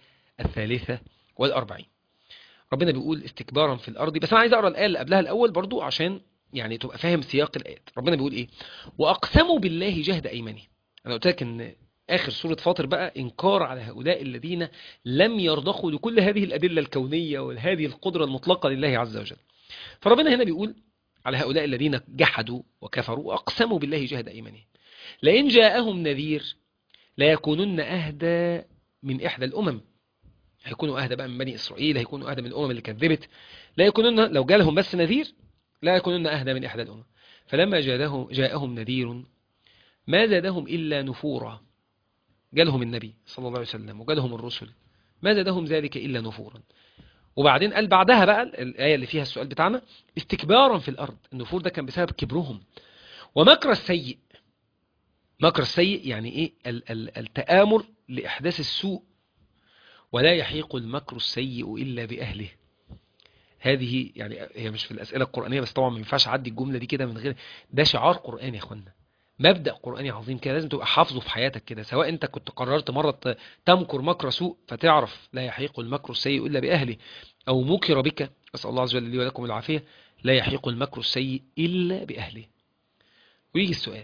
43. ربنا بيقول استكبارا في الأرض. بس أنا عايز أقرأ الآية اللي قبلها الأول برضو عشان يعني تبقى فاهم سياق الآيات. ربنا بيقول إيه؟ وأقسموا بالله جهد أيمانهم. أنا قلت لك إن آخر سورة فاطر بقى إنكار على هؤلاء الذين لم يرضخوا لكل هذه الأدلة الكونية وهذه القدرة المطلقة لله عز وجل. فربنا هنا بيقول على هؤلاء الذين جحدوا وكفروا وأقسموا بالله جهد أيمانهم: لئن جاءهم نذير ليكونن أهدى من إحدى الأمم. هيكونوا أهدى بقى من بني إسرائيل، هيكونوا أهدى من الأمم اللي كذبت. لا يكونون، لو جالهم بس نذير لا يكونون أهدى من إحدى الأمم. فلما جاءهم نذير ما زادهم إلا نفورا. جالهم النبي صلى الله عليه وسلم وجالهم الرسل، ما زادهم ذلك إلا نفورا. وبعدين قال بعدها بقى الآية اللي فيها السؤال بتاعنا: استكبارا في الأرض. النفور ده كان بسبب كبرهم. ومكر السيء. مكر السيء يعني إيه؟ التآمر لإحداث السوء. ولا يحيق المكر السيء إلا بأهله. هذه يعني هي مش في الأسئلة القرآنية، بس طبعا ما ينفعش أعدي الجملة دي كده من غير. ده شعار قرآني يا أخوانا، مبدأ قرآني عظيم كده، لازم تبقى حافظه في حياتك كده. سواء أنت كنت قررت مرة تمكر مكر سوء فتعرف لا يحيق المكر السيء إلا بأهله، أو مكر بك، أسأل الله عز وجل لي ولكم العافية، لا يحيق المكر السيء إلا بأهله. ويجي السؤال: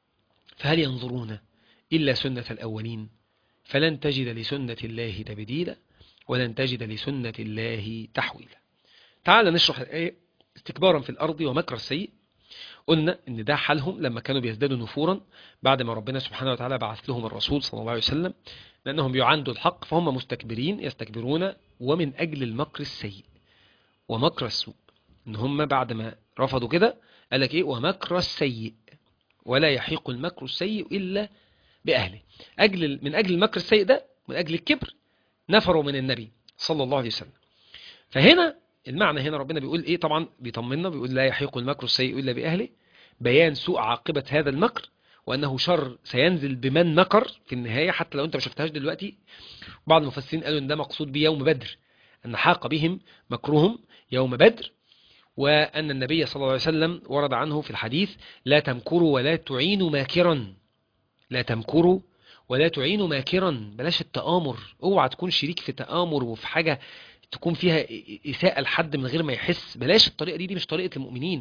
فهل ينظرون إلا سنة الأولين فلن تجد لسنة الله تبديلا ولن تجد لسنة الله تحويلا. تعال نشرح الآية. استكبارا في الأرض ومكر السيء، قلنا إن ده حالهم لما كانوا بيزدادوا نفورا بعد ما ربنا سبحانه وتعالى بعث لهم الرسول صلى الله عليه وسلم، لأنهم يعاندوا الحق فهم مستكبرين يستكبرون، ومن أجل المكر السيء ومكر السوء. إن هم بعد ما رفضوا كده قال لك إيه؟ ومكر السيء ولا يحيق المكر السيء إلا بأهله. من أجل المكر السيء ده، من أجل الكبر، نفروا من النبي صلى الله عليه وسلم. فهنا المعنى هنا ربنا بيقول إيه؟ طبعا بيطمنا، بيقول لا يحيق المكر السيء إلا بأهله، بيان سوء عاقبة هذا المكر، وأنه شر سينزل بمن مكر في النهاية. حتى لو أنت ما شفتهاش دلوقتي، بعض المفسرين قالوا إن ده مقصود بيوم بدر، أن حاق بهم مكرهم يوم بدر، وأن النبي صلى الله عليه وسلم ورد عنه في الحديث: لا تمكروا ولا تعينوا ماكرا. لا تمكروا ولا تعينوا ماكرا. بلاش التآمر، اوعى تكون شريك في تآمر وفي حاجة تكون فيها إساءة لحد من غير ما يحس. بلاش الطريقة دي مش طريقة المؤمنين.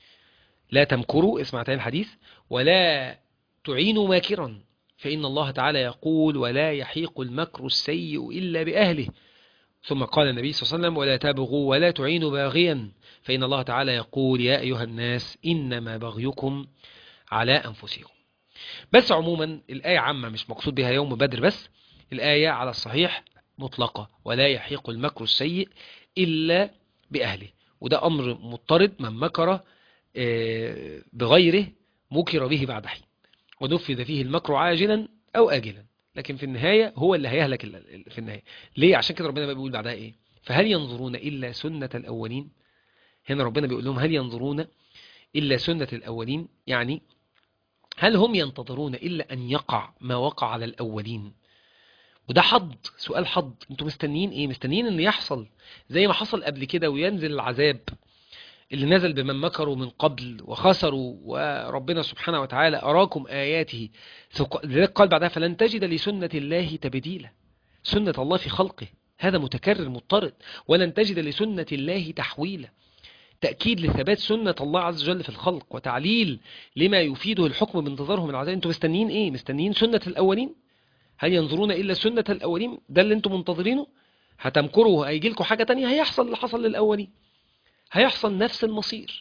لا تمكروا، اسمع تاني الحديث، ولا تعينوا ماكرا، فإن الله تعالى يقول: ولا يحيق المكر السيء إلا بأهله. ثم قال النبي صلى الله عليه وسلم: ولا تبغوا ولا تعينوا باغيا، فإن الله تعالى يقول: يا أيها الناس إنما بغيكم على أنفسكم. بس عموما الآية عامة، مش مقصود بها يوم بدر بس. الآية على الصحيح مطلقة: ولا يحيق المكر السيء إلا بأهله. وده أمر مضطرد، من مكر بغيره مكر به بعد حين، ونفذ فيه المكر عاجلا أو آجلا، لكن في النهاية هو اللي هيهلك في النهاية. ليه؟ عشان كده ربنا بيقول بعدها إيه؟ فهل ينظرون إلا سنة الأولين؟ هنا ربنا بيقول لهم هل ينظرون إلا سنة الأولين، يعني هل هم ينتظرون إلا أن يقع ما وقع على الأولين؟ وده حظ، سؤال حظ. انتوا مستنيين ايه؟ مستنيين ان يحصل زي ما حصل قبل كده وينزل العذاب اللي نزل بمن مكروا من قبل وخسروا، وربنا سبحانه وتعالى أراكم آياته، لذلك قال بعدها فلن تجد لسنة الله تبديلا. سنة الله في خلقه هذا متكرر مضطرد، ولن تجد لسنة الله تحويلا. تأكيد لثبات سنة الله عز وجل في الخلق، وتعليل لما يفيده الحكم بانتظارهم العذاب. انتوا مستنيين ايه؟ مستنيين سنة الأولين؟ هل ينظرون إلا سنة الأولين؟ ده اللي انتم منتظرينه؟ هتمكروا هيجي لكم حاجة تانية؟ هيحصل اللي حصل للأولين، هيحصل نفس المصير.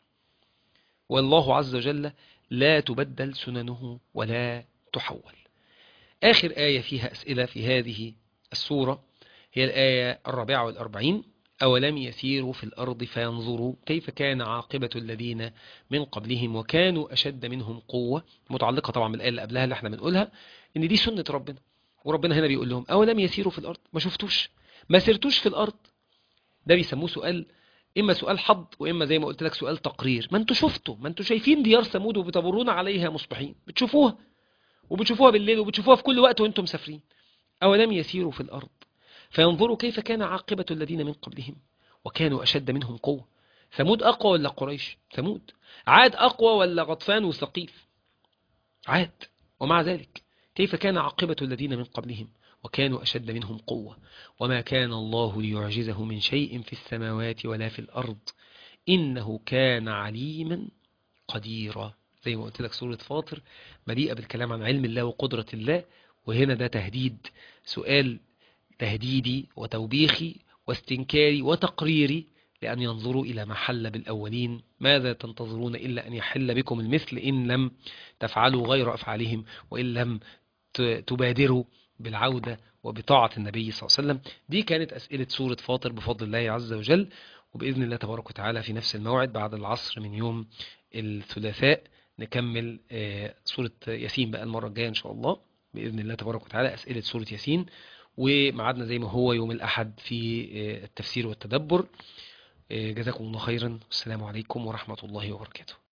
والله عز وجل لا تبدل سننه ولا تحول. آخر آية فيها أسئلة في هذه السورة هي الآية 44: أولم يسيروا في الأرض فينظروا كيف كان عاقبة الذين من قبلهم وكانوا أشد منهم قوة. متعلقة طبعا بالآية اللي قبلها اللي احنا بنقولها، إن دي سنة ربنا. وربنا هنا بيقول لهم أولم يسيروا في الأرض، ما شفتوش، ما سرتوش في الأرض. ده بيسموه سؤال، إما سؤال حظ وإما زي ما قلت لك سؤال تقرير. ما انتوا شفتوا، ما انتوا شايفين ديار ثمود وبتمرون عليها مصبحين، بتشوفوها وبتشوفوها بالليل وبتشوفوها في كل وقت وانتم مسافرين. أولم يسيروا في الأرض فينظروا كيف كان عاقبة الذين من قبلهم وكانوا أشد منهم قوة. ثمود أقوى ولا قريش؟ ثمود. عاد أقوى ولا غطفان وثقيف؟ عاد. ومع ذلك كيف كان عاقبة الذين من قبلهم وكانوا أشد منهم قوة. وما كان الله ليعجزه من شيء في السماوات ولا في الأرض إنه كان عليما قديرا. زي ما قلت لك سورة فاطر مليئة بالكلام عن علم الله وقدرة الله، وهنا ده تهديد، سؤال تهديدي وتوبيخي واستنكاري وتقريري، لأن ينظروا إلى ما حل بالأولين. ماذا تنتظرون إلا أن يحل بكم المثل إن لم تفعلوا غير أفعالهم، وإن لم تبادروا بالعودة وبطاعة النبي صلى الله عليه وسلم. دي كانت أسئلة سورة فاطر بفضل الله عز وجل. وبإذن الله تبارك وتعالى في نفس الموعد بعد العصر من يوم الثلاثاء نكمل سورة ياسين بقى المرة الجاية إن شاء الله بإذن الله تبارك وتعالى، أسئلة سورة ياسين. ومعادنا زي ما هو يوم الأحد في التفسير والتدبر. جزاكم الله خيرا، والسلام عليكم ورحمة الله وبركاته.